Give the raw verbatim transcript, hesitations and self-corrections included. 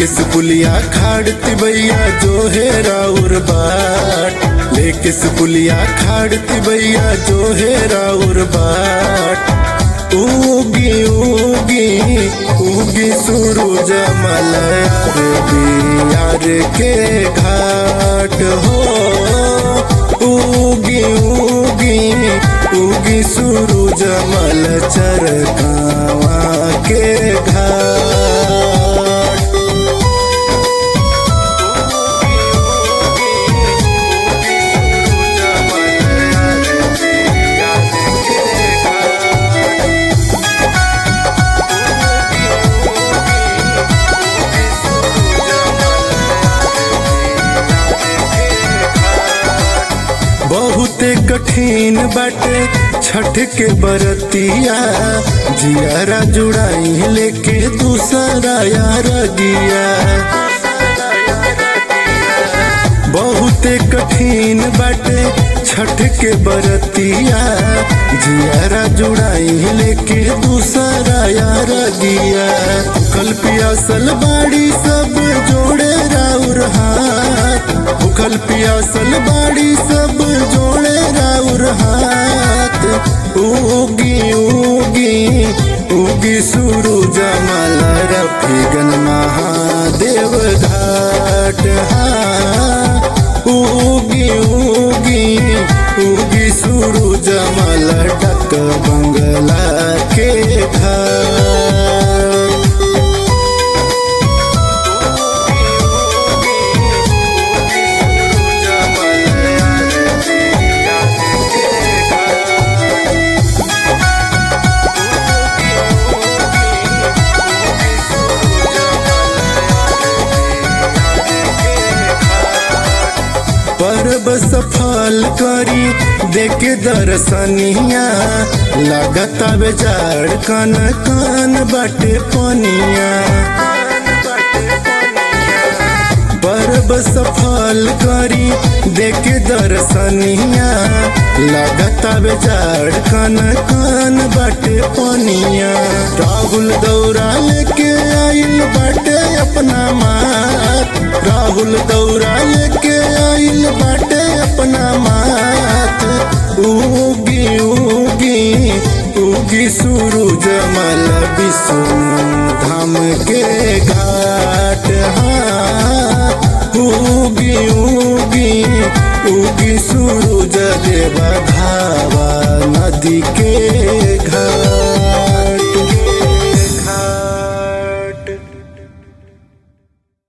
लेके सुपुलिया खाड़ती भैया जो है राउर बाट, लेके सुपुलिया खाड़ती भैया जो है राउर बाट। उगी उगी उगी सूरज मलयार बिहार के घाट हो। उगी उगी उगी सूरज मल चरकावा के घाट। बहुते कठिन बाटे छठ के बरतिया, जियारा जुड़ाई लेके दूसरा यार गिया। बहुते कठिन बाटे छठ के बरतिया, जियारा जुड़ाई लेके दूसरा यार गिया। भूखल पियासल बाड़ी सब जोड़े राउर हाथ, भूखल पियासल बाड़ी सब जोड़े राउर हाथ। उगी उगी उगी सूरज मल रफीगन महादेव घाट। हाँ उगी उगी उगी सूरज मल डक बंगला के घाट। परब सफल करी देखे दर्शनिया, लागता बेजार कन कन बाटे पनिया। परब सफल करी देखे दर्शनिया, लागता बेजार कन कन बाटे पनिया। राहुल दौरा लेके आइल बाटे अपना मात, राहुल दौरा लेके आइल बाटे अपना मात। उगी उगी उगी सूरज मल विष्णु धाम के घाट। हाँ उगी उगी उगी सूरज देव धावा नदी के